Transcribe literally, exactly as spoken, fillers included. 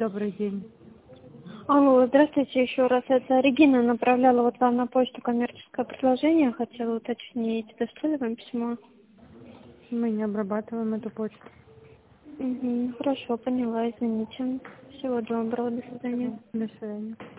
Добрый день. Алло, здравствуйте еще раз. Это Регина направляла вот вам на почту коммерческое предложение. Хотела уточнить, дошло ли вам письмо? Мы не обрабатываем эту почту. Угу, хорошо, поняла, извините. Всего доброго, до свидания. До свидания.